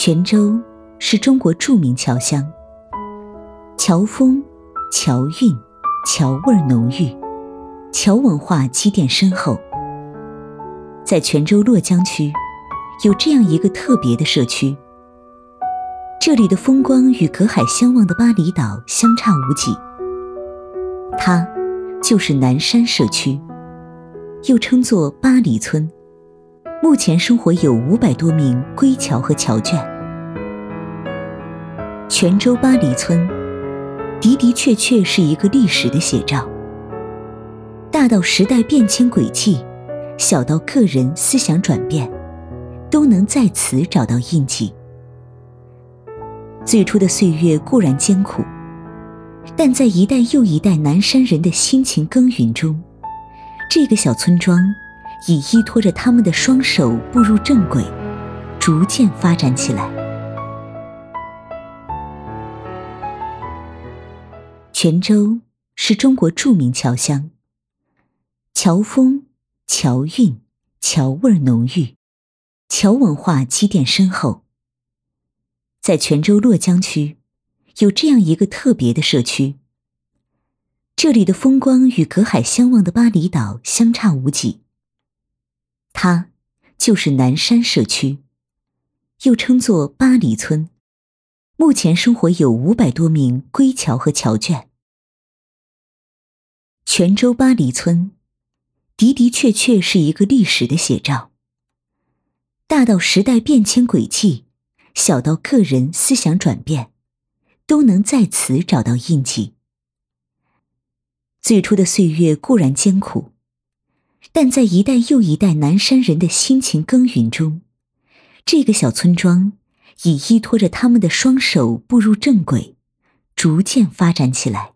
泉州是中国著名侨乡，侨风、侨韵、侨味浓郁，侨文化积淀深厚。在泉州洛江区，有这样一个特别的社区，这里的风光与隔海相望的巴厘岛相差无几。它就是南山社区，又称作巴厘村。目前生活有500多名归侨和侨眷。泉州巴厘村的的确确是一个历史的写照，大到时代变迁轨迹，小到个人思想转变，都能在此找到印记。最初的岁月固然艰苦，但在一代又一代南山人的辛勤耕耘中，这个小村庄已依托着他们的双手步入正轨，逐渐发展起来。泉州是中国著名侨乡，侨风、侨韵、侨味浓郁，侨文化积淀深厚。在泉州洛江区，有这样一个特别的社区，这里的风光与隔海相望的巴厘岛相差无几。它就是南山社区，又称作巴厘村。目前生活有500多名归侨和侨眷。泉州巴厘村的的确确是一个历史的写照，大到时代变迁轨迹，小到个人思想转变，都能在此找到印记。最初的岁月固然艰苦，但在一代又一代南山人的辛勤耕耘中，这个小村庄已依托着他们的双手步入正轨，逐渐发展起来。